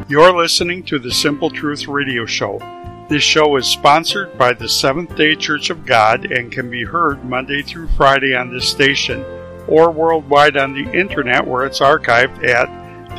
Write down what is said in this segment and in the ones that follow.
You're listening to the Simple Truth Radio Show. This show is sponsored by the Seventh-day Church of God and can be heard Monday through Friday on this station or worldwide on the internet where it's archived at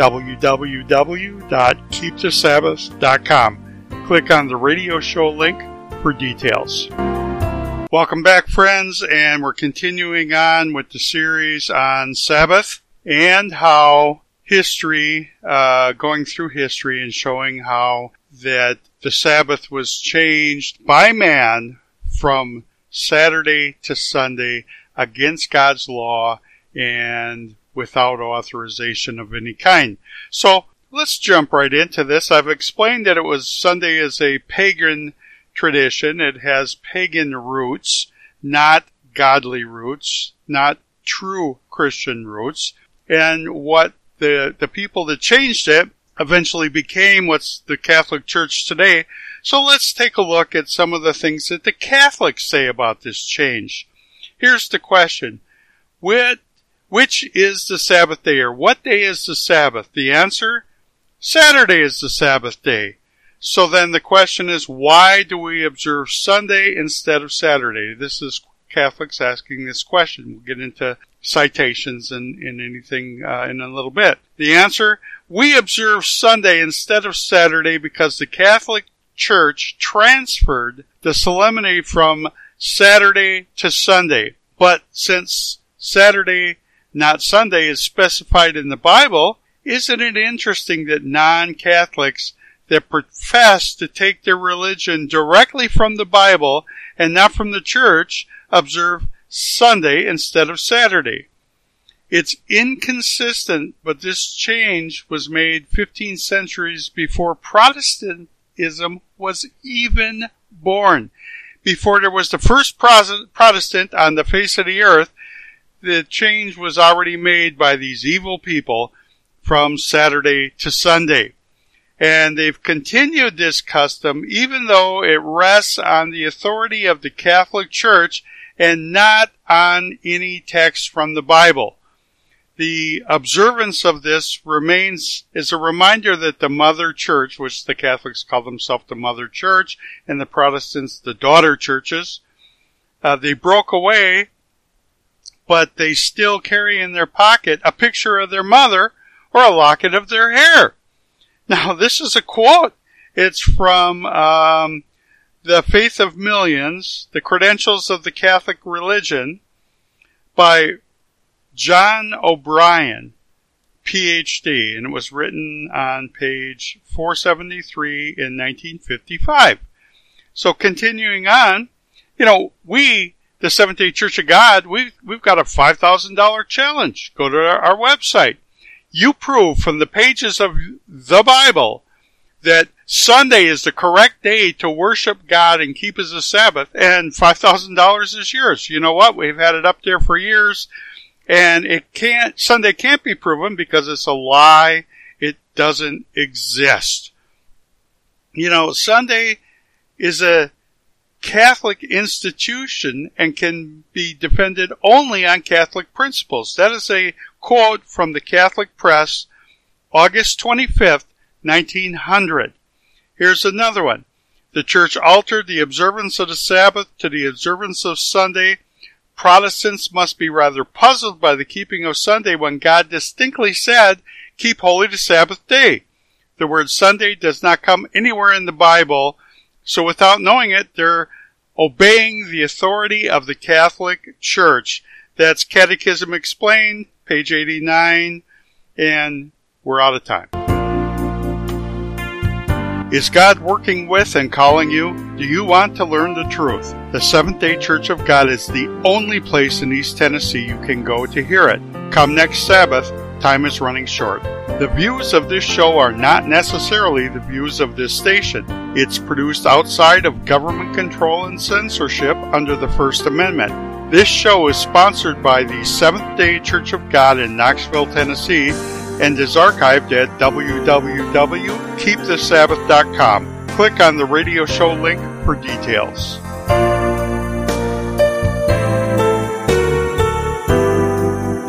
www.keepthesabbath.com. Click on the radio show link for details. Welcome back, friends, and we're continuing on with the series on Sabbath and how history, going through history and showing how that the Sabbath was changed by man from Saturday to Sunday against God's law and without authorization of any kind. So let's jump right into this. I've explained that Sunday is a pagan tradition. It has pagan roots, not godly roots, not true Christian roots. And what the people that changed it eventually became what's the Catholic Church today. So let's take a look at some of the things that the Catholics say about this change. Here's the question. Which is the Sabbath day, or what day is the Sabbath? The answer? Saturday is the Sabbath day. So then the question is, why do we observe Sunday instead of Saturday? This is Catholics asking this question. We'll get into citations and anything in a little bit. The answer? We observe Sunday instead of Saturday because the Catholic Church transferred the solemnity from Saturday to Sunday. But since Saturday, not Sunday, is specified in the Bible, isn't it interesting that non-Catholics that profess to take their religion directly from the Bible and not from the Church observe Sunday instead of Saturday? It's inconsistent, but this change was made 15 centuries before Protestantism was even born. Before there was the first Protestant on the face of the earth, the change was already made by these evil people from Saturday to Sunday. And they've continued this custom even though it rests on the authority of the Catholic Church and not on any text from the Bible. The observance of this remains as a reminder that the Mother Church, which the Catholics call themselves the Mother Church and the Protestants the daughter churches, they broke away, but they still carry in their pocket a picture of their mother or a locket of their hair. Now, this is a quote. It's from The Faith of Millions, The Credentials of the Catholic Religion, by John O'Brien, Ph.D., and it was written on page 473 in 1955. So continuing on, we, the Seventh-day Church of God, we've got a $5,000 challenge. Go to our website. You prove from the pages of the Bible that Sunday is the correct day to worship God and keep as a Sabbath, and $5,000 is yours. You know what? We've had it up there for years, and Sunday can't be proven because it's a lie. It doesn't exist. Sunday is a Catholic institution and can be defended only on Catholic principles. That is a quote from the Catholic Press, August 25th, 1900. Here's another one. The Church altered the observance of the Sabbath to the observance of Sunday. Protestants must be rather puzzled by the keeping of Sunday when God distinctly said, keep holy the Sabbath day. The word Sunday does not come anywhere in the Bible, so without knowing it, they're obeying the authority of the Catholic Church. That's Catechism Explained, page 89, and we're out of time. Is God working with and calling you? Do you want to learn the truth? The Seventh-day Church of God is the only place in East Tennessee you can go to hear it. Come next Sabbath. Time is running short. The views of this show are not necessarily the views of this station. It's produced outside of government control and censorship under the First Amendment. This show is sponsored by the Seventh-day Church of God in Knoxville, Tennessee, and is archived at www.keepthesabbath.com. Click on the radio show link for details.